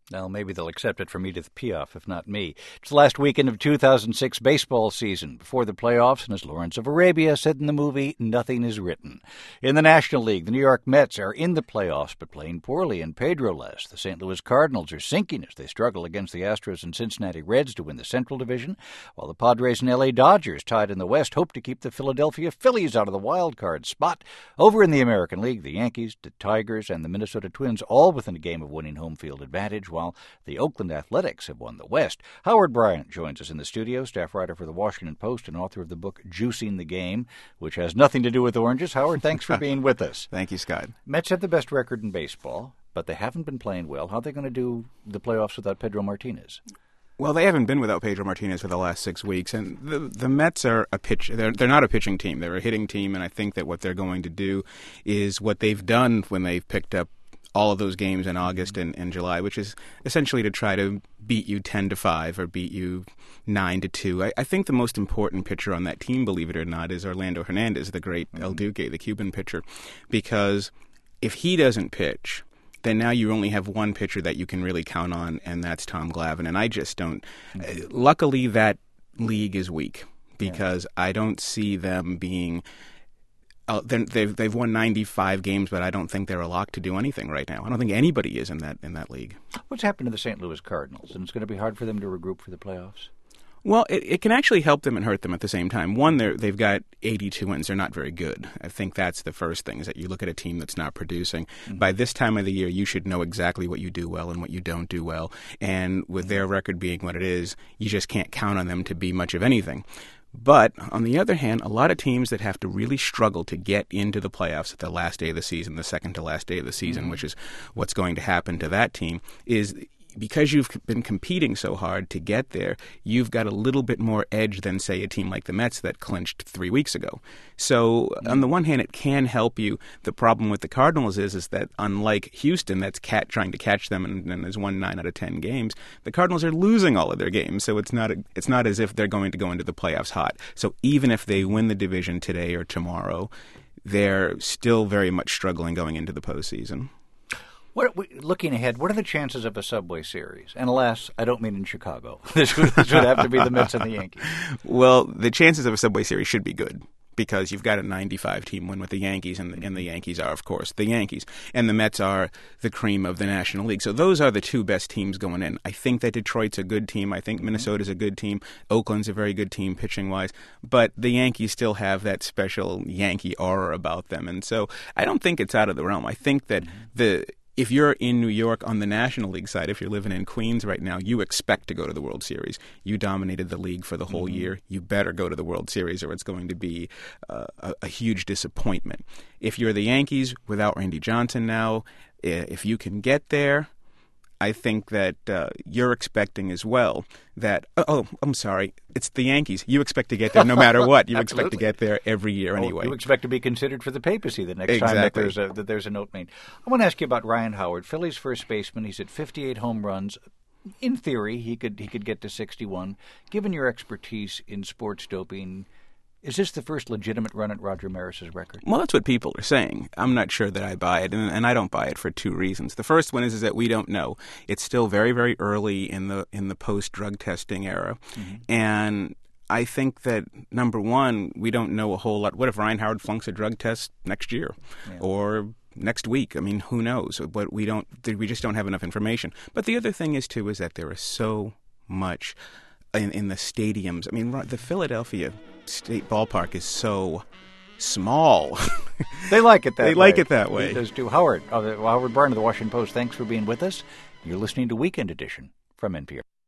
Well, maybe they'll accept it from Edith Piaf, if not me. It's the last weekend of 2006 baseball season, before the playoffs, and as Lawrence of Arabia said in the movie, nothing is written. In the National League, the New York Mets are in the playoffs, but playing poorly in Pedro-less. The St. Louis Cardinals are sinking as they struggle against the Astros and Cincinnati Reds to win the Central Division, while the Padres and L.A. Dodgers, tied in the West, hope to keep the Philadelphia Phillies out of the wild card spot. Over in the American League, the Yankees, the Tigers, and the Minnesota Twins all within a game of winning home field advantage, while the Oakland Athletics have won the West. Howard Bryant joins us in the studio, staff writer for the Washington Post and author of the book Juicing the Game, which has nothing to do with oranges. Howard, thanks for being with us. Thank you, Scott. Mets have the best record in baseball, but they haven't been playing well. How are they going to do the playoffs without Pedro Martinez? Well, they haven't been without Pedro Martinez for the last 6 weeks, and the Mets are they're not a pitching team. They're a hitting team, and I think that what they're going to do is what they've done when they've picked up all of those games in August and July, which is essentially to try to beat you 10-5 or beat you 9-2. I think the most important pitcher on that team, believe it or not, is Orlando Hernandez, the great El Duque, the Cuban pitcher, because if he doesn't pitch, then now you only have one pitcher that you can really count on, and that's Tom Glavine. And I just don't. Luckily, that league is weak because I don't see them being. They've won 95 games, but I don't think they're a lock to do anything right now. I don't think anybody is in that league. What's happened to the St. Louis Cardinals? And it's going to be hard for them to regroup for the playoffs? Well, it can actually help them and hurt them at the same time. One, they've got 82 wins. They're not very good. I think that's the first thing, is that you look at a team that's not producing. Mm-hmm. By this time of the year, you should know exactly what you do well and what you don't do well. And with their record being what it is, you just can't count on them to be much of anything. But, on the other hand, a lot of teams that have to really struggle to get into the playoffs at the last day of the season, the second to last day of the season, which is what's going to happen to that team, is because you've been competing so hard to get there, you've got a little bit more edge than, say, a team like the Mets that clinched 3 weeks ago. So, on the one hand, it can help you. The problem with the Cardinals is that unlike Houston, that's trying to catch them and has won 9 out of 10 games, the Cardinals are losing all of their games. So it's not as if they're going to go into the playoffs hot. So even if they win the division today or tomorrow, they're still very much struggling going into the postseason. Looking ahead, what are the chances of a Subway Series? And alas, I don't mean in Chicago. This would have to be the Mets and the Yankees. Well, the chances of a Subway Series should be good, because you've got a 95-team win with the Yankees, and the Yankees are, of course, the Yankees. And the Mets are the cream of the National League. So those are the two best teams going in. I think that Detroit's a good team. I think Minnesota's a good team. Oakland's a very good team pitching-wise. But the Yankees still have that special Yankee aura about them. And so I don't think it's out of the realm. I think that if you're in New York on the National League side, if you're living in Queens right now, you expect to go to the World Series. You dominated the league for the whole year. You better go to the World Series, or it's going to be a huge disappointment. If you're the Yankees without Randy Johnson now, if you can get there, I think that you're expecting as well that, I'm sorry, it's the Yankees. You expect to get there no matter what. You expect to get there every year anyway. You expect to be considered for the papacy the next time that there's an opening. I want to ask you about Ryan Howard, Phillies first baseman. He's at 58 home runs. In theory, he could get to 61. Given your expertise in sports doping, is this the first legitimate run at Roger Maris's record? Well, that's what people are saying. I'm not sure that I buy it, and I don't buy it for two reasons. The first one is that we don't know. It's still very, very early in the post-drug testing era, and I think that, number one, we don't know a whole lot. What if Ryan Howard flunks a drug test next year or next week? I mean, who knows? But we just don't have enough information. But the other thing is that there is so much in the stadiums. I mean, the Philadelphia State Ballpark is so small. They like it that way. They like it that way. He does too. Howard Bryant of the Washington Post, thanks for being with us. You're listening to Weekend Edition from NPR.